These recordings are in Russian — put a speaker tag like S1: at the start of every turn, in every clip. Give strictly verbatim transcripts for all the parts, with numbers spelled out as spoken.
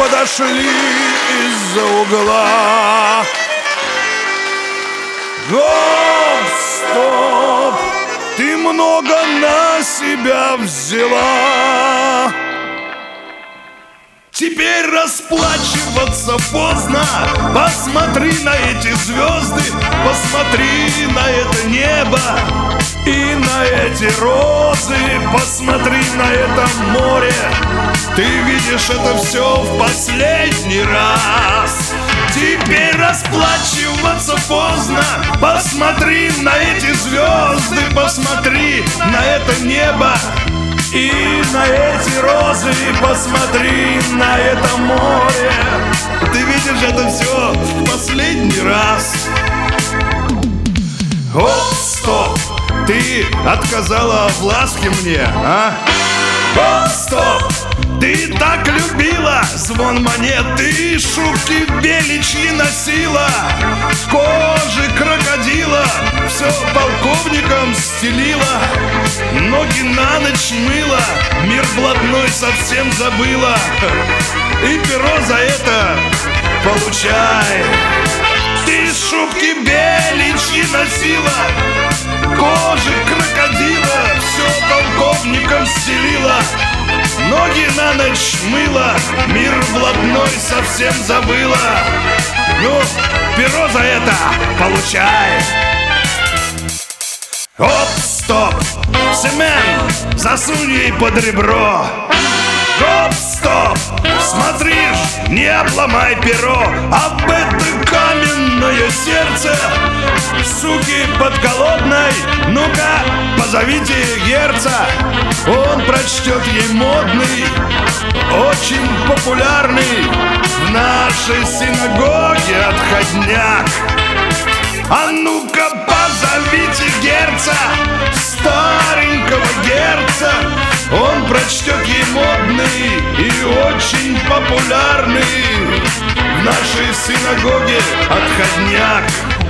S1: подошли из-за угла. Гоп, стоп, ты много на себя взяла. Теперь расплачиваться поздно. Посмотри на эти звезды, посмотри на это небо и на эти розы, посмотри на это море. Ты видишь это все в последний раз. Теперь расплачиваться поздно. Посмотри на эти звезды, посмотри на это небо и на эти розы, посмотри на это море. Ты видишь это все в последний раз. Оп, стоп, ты отказала в ласке мне, а? Оп, стоп, ты так любила звон монет, ты шубки беличьи носила, кожи крокодила все полковником стелила, ноги на ночь мыла, мир блатной совсем забыла. И перо за это получай. Ты шубки беличьи носила, кожи крокодила все полковником стелила, ноги на ночь мыла, мир блатной совсем забыла. Ну, перо за это получай. Оп, стоп, Семен, засунь ей под ребро. Оп, стоп, смотришь, не обломай перо. Об это каменное сердце, суки подколодной, ну-ка, позовите Герца. Он прочтет ей модный, очень популярный в нашей синагоге отходняк. А ну-ка, позовите Герца, старенького Герца. Он прочтет ей модный и очень популярный в нашей синагоге отходняк.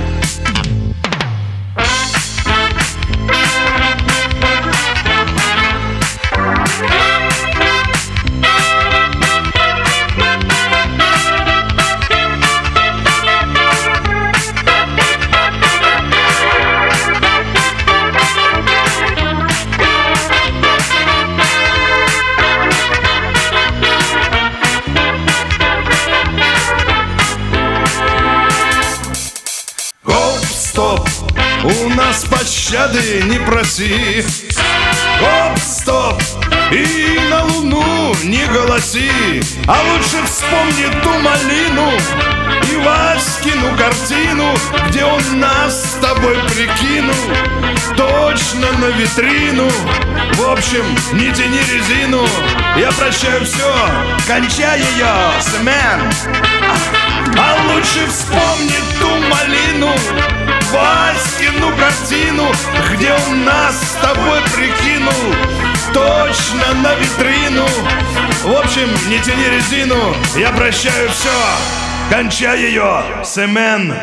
S1: Стоп, у нас пощады не проси. Оп, стоп, и на луну не голоси. А лучше вспомни ту малину и Васькину картину, где он нас с тобой прикинул точно на витрину. В общем, не тяни резину, я прощаю все, кончай ее, Семен. А лучше вспомни ту малину, Васькину картину, где он нас с тобой прикинул точно на витрину. В общем, не тяни резину, я прощаю все, кончай ее, Семен.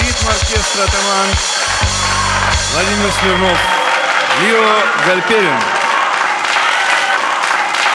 S2: Оркестр «Атаман», Владимир Смирнов, Лио Гальперин.